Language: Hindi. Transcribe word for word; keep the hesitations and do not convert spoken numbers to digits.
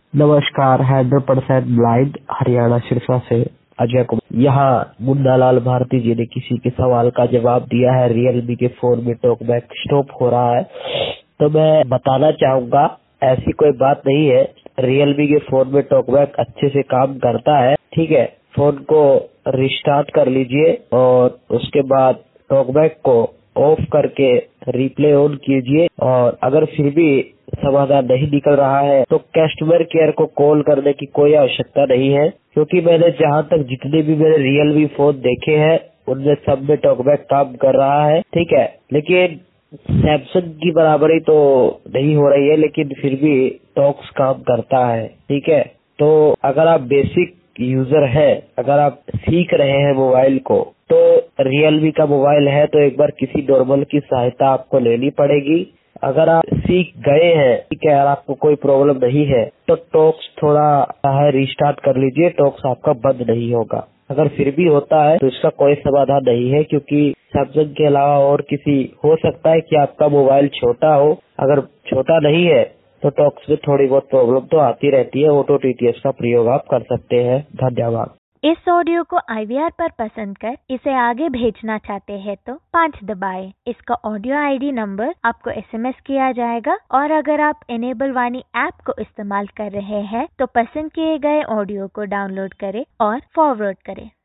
नमस्कार, hundred percent blind Haryana Sirsa से अजय कुमार। यहाँ मुन्नालाल भारती जी ने किसी के सवाल का जवाब दिया है। रियलमी के फोन में टॉकबैक स्टॉप हो रहा है, तो मैं बताना चाहूंगा ऐसी कोई बात नहीं है। रियलमी के फोन में टॉकबैक अच्छे से काम करता है। ठीक है, फोन को रिस्टार्ट कर लीजिए और उसके बाद टॉकबैक को ऑफ करके रिप्ले ऑन कीजिए, और अगर फिर भी समाधान नहीं निकल रहा है तो कस्टमर केयर को कॉल करने की कोई आवश्यकता नहीं है, क्योंकि मैंने जहां तक जितने भी मेरे रियलमी फोन देखे हैं उनमें सब में टॉकबैक काम कर रहा है। ठीक है, लेकिन सैमसंग की बराबरी तो नहीं हो रही है, लेकिन फिर भी टॉक्स काम करता है। ठीक है, तो अगर आप बेसिक यूजर है, अगर आप सीख रहे हैं मोबाइल को, तो रियलमी का मोबाइल है तो एक बार किसी नॉर्मल की सहायता आपको लेनी पड़ेगी। अगर आप सीख गए हैं, ठीक है, और आपको कोई प्रॉब्लम नहीं है, तो टॉक्स थोड़ा है रिस्टार्ट कर लीजिए, टॉक्स आपका बंद नहीं होगा। अगर फिर भी होता है तो इसका कोई समाधान नहीं है, क्योंकि सैमसंग के अलावा और किसी हो सकता है कि आपका मोबाइल छोटा हो। अगर छोटा नहीं है तो टॉक्स में थोड़ी बहुत प्रॉब्लम तो आती रहती है। ऑटो टीटीएस का प्रयोग आप कर सकते हैं। धन्यवाद। इस ऑडियो को आई वी आर पर पसंद कर इसे आगे भेजना चाहते हैं तो पाँच दबाएं। इसका ऑडियो आईडी नंबर आपको एसएमएस किया जाएगा, और अगर आप इनेबल वाणी ऐप को इस्तेमाल कर रहे हैं तो पसंद किए गए ऑडियो को डाउनलोड करें और फॉरवर्ड करें।